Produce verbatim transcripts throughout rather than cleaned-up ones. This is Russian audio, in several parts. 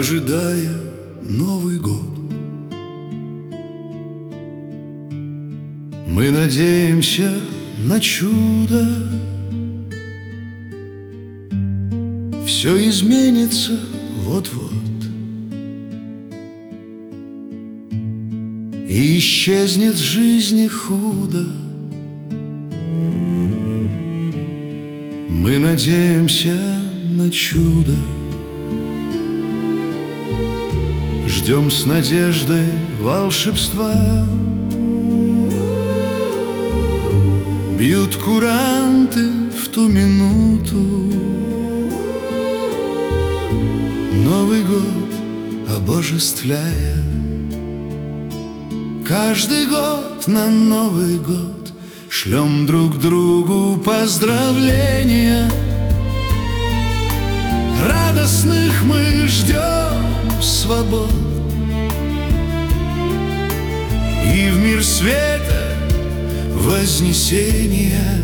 ожидая Новый год. Мы надеемся на чудо, все изменится вот-вот, и исчезнет с жизни худо. Мы надеемся на чудо, ждем с надеждой волшебства. Бьют куранты в ту минуту, Новый год обожествляя. Каждый год на Новый год шлем друг другу поздравления. Радостных мы ждем свобод, и в мир света вознесения.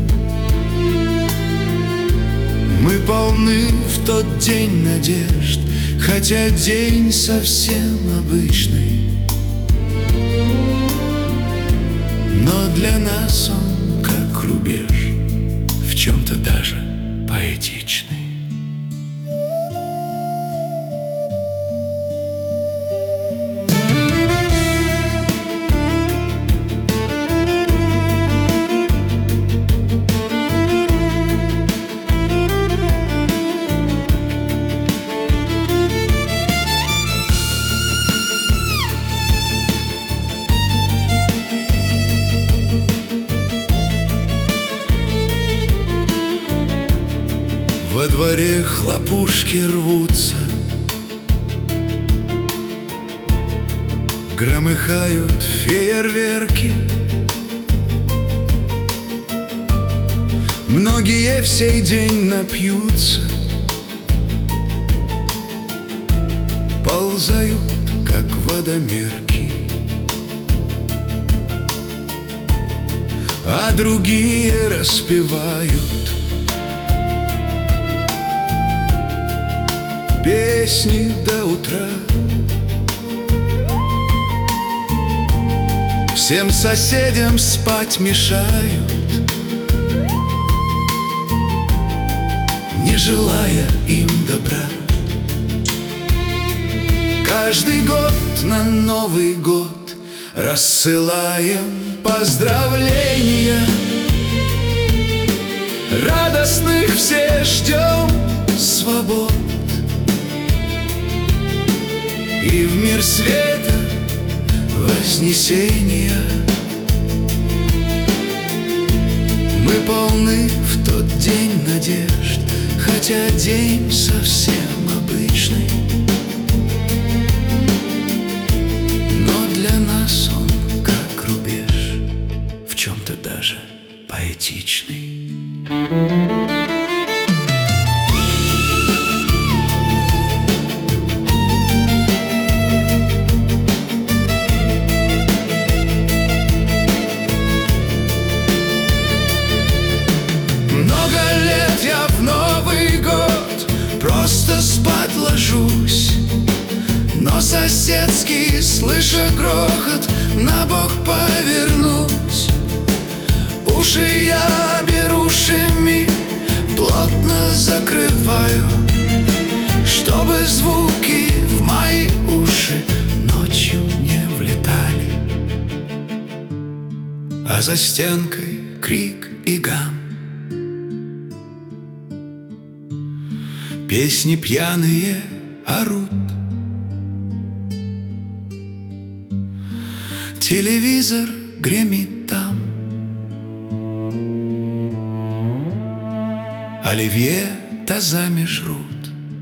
Мы полны в тот день надежд, хотя день совсем обычный, но для нас он как рубеж, в чем-то даже поэтичный. Во дворе хлопушки рвутся, громыхают фейерверки. Многие в сей день напьются, ползают, как водомерки, а другие распевают песни до утра. Всем соседям спать мешают, не желая им добра. Каждый год на Новый год рассылаем поздравления. Радостных все ждем свобод, и в мир света вознесения. Мы полны в тот день надежд, хотя день совсем обычный, но для нас он как рубеж, в чем-то даже поэтичный. Просто спать ложусь, но соседский, слыша грохот, на бок повернусь. Уши я берушами плотно закрываю, чтобы звуки в мои уши ночью не влетали. А за стенкой крик и гам, песни пьяные орут. Телевизор гремит там, оливье тазами жрут.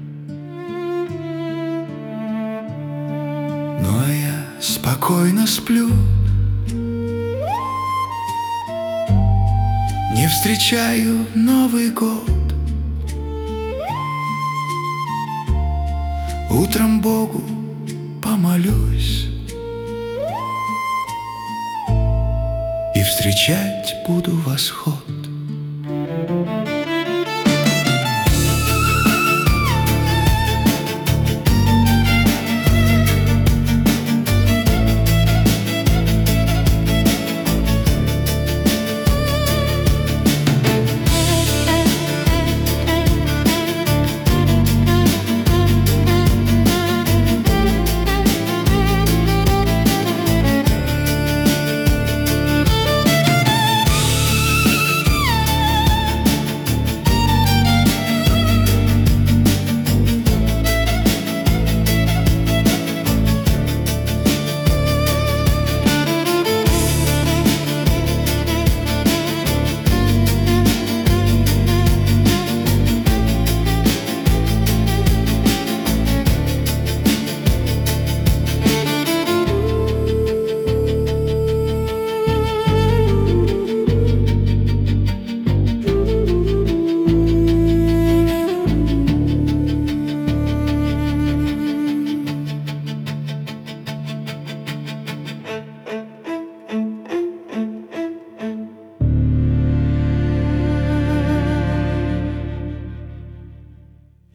Ну а я спокойно сплю, не встречаю Новый год. Утром Богу помолюсь и встречать буду восход.